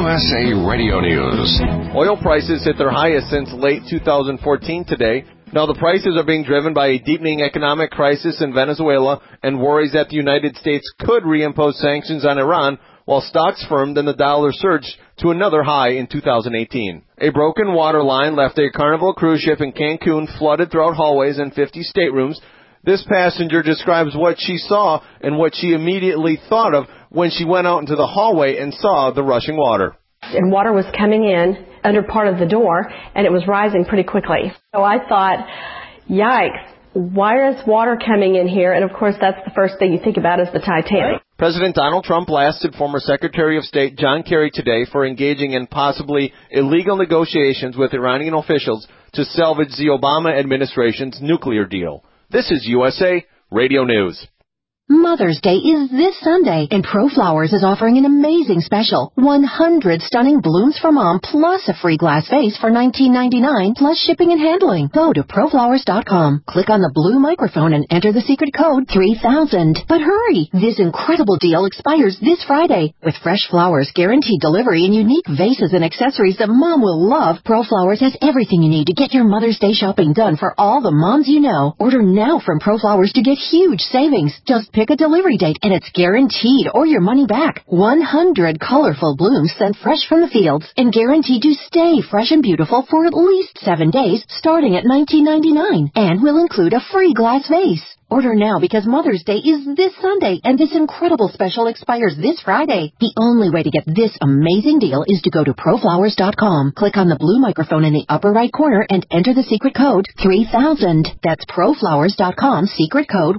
USA Radio News. Oil prices hit their highest since late 2014 today. Now, the prices are being driven by a deepening economic crisis in Venezuela and worries that the United States could reimpose sanctions on Iran, while stocks firmed and the dollar surged to another high in 2018. A broken water line left a Carnival cruise ship in Cancun flooded throughout hallways and 50 staterooms. This passenger describes what she saw and what she immediately thought of when she went out into the hallway and saw the rushing water. And water was coming in under part of the door, and it was rising pretty quickly. So I thought, yikes, why is water coming in here? And, of course, that's the first thing you think about is the Titanic. President Donald Trump blasted former Secretary of State John Kerry today for engaging in possibly illegal negotiations with Iranian officials to salvage the Obama administration's nuclear deal. This is USA Radio News. Mother's Day is this Sunday, and ProFlowers is offering an amazing special. 100 stunning blooms for mom, plus a free glass vase for $19.99, plus shipping and handling. Go to ProFlowers.com, click on the blue microphone, and enter the secret code 3000. But hurry! This incredible deal expires this Friday. With fresh flowers, guaranteed delivery, and unique vases and accessories that mom will love, ProFlowers has everything you need to get your Mother's Day shopping done for all the moms you know. Order now from ProFlowers to get huge savings. Just pick a delivery date, and it's guaranteed or your money back. 100 colorful blooms sent fresh from the fields and guaranteed to stay fresh and beautiful for at least 7 days, starting at $19.99, and will include a free glass vase. Order now because Mother's Day is this Sunday, and this incredible special expires this Friday. The only way to get this amazing deal is to go to ProFlowers.com, click on the blue microphone in the upper right corner, and enter the secret code 3000. That's ProFlowers.com, secret code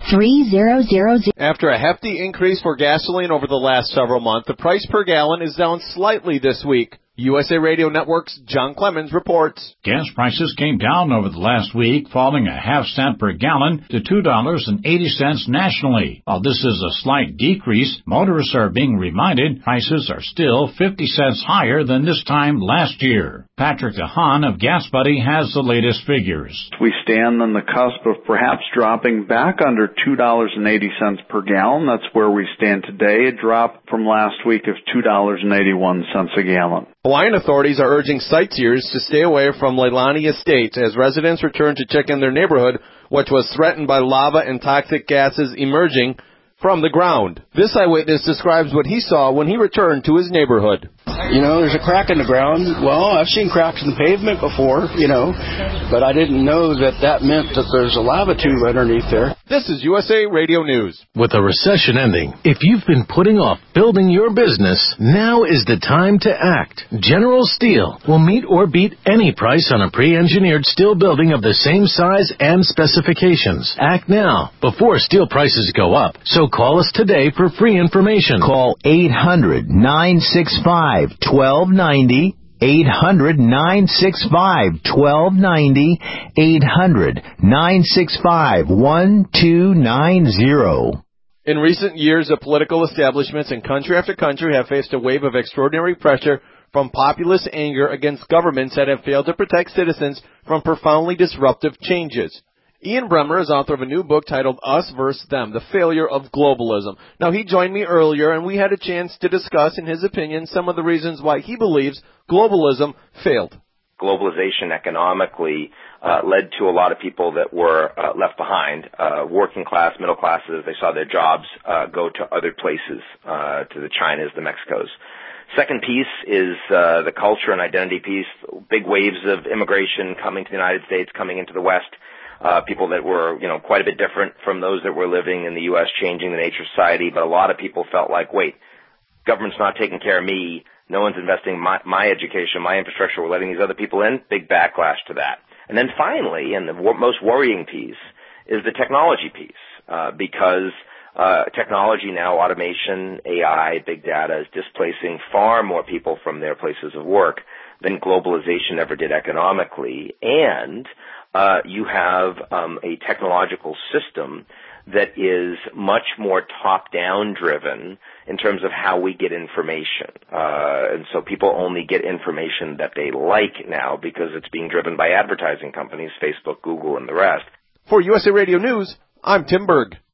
3000. After a hefty increase for gasoline over the last several months, the price per gallon is down slightly this week. USA Radio Network's John Clemens reports. Gas prices came down over the last week, falling a half-cent per gallon to $2.80 nationally. While this is a slight decrease, motorists are being reminded prices are still 50 cents higher than this time last year. Patrick DeHaan of Gas Buddy has the latest figures. We stand on the cusp of perhaps dropping back under $2.80 per gallon. That's where we stand today, a drop from last week of $2.81 a gallon. Hawaiian authorities are urging sightseers to stay away from Leilani Estates as residents return to check in their neighborhood, which was threatened by lava and toxic gases emerging from the ground. This eyewitness describes what he saw when he returned to his neighborhood. You know, there's a crack in the ground. Well, I've seen cracks in the pavement before, but I didn't know that meant that there's a lava tube underneath there. This is USA Radio News. With a recession ending, if you've been putting off building your business, now is the time to act. General Steel will meet or beat any price on a pre-engineered steel building of the same size and specifications. Act now, before steel prices go up. So call us today for free information. Call 800-965-1290. 800-965-1290. 800-965-1290. In recent years, the political establishments in country after country have faced a wave of extraordinary pressure from populist anger against governments that have failed to protect citizens from profoundly disruptive changes. Ian Bremmer is author of a new book titled Us vs. Them, The Failure of Globalism. Now, he joined me earlier, and we had a chance to discuss, in his opinion, some of the reasons why he believes globalism failed. Globalization economically led to a lot of people that were left behind, working class, middle classes. They saw their jobs go to other places, to the Chinas, the Mexicos. Second piece is the culture and identity piece, big waves of immigration coming to the United States, coming into the West. People that were, quite a bit different from those that were living in the U.S., changing the nature of society. But a lot of people felt like, wait, government's not taking care of me. No one's investing in my education, my infrastructure. We're letting these other people in. Big backlash to that. And then finally, and the most worrying piece, is the technology piece, because technology now, automation, AI, big data, is displacing far more people from their places of work than globalization ever did economically. And you have a technological system that is much more top-down driven in terms of how we get information. And so people only get information that they like now because it's being driven by advertising companies, Facebook, Google, and the rest. For USA Radio News, I'm Tim Berg.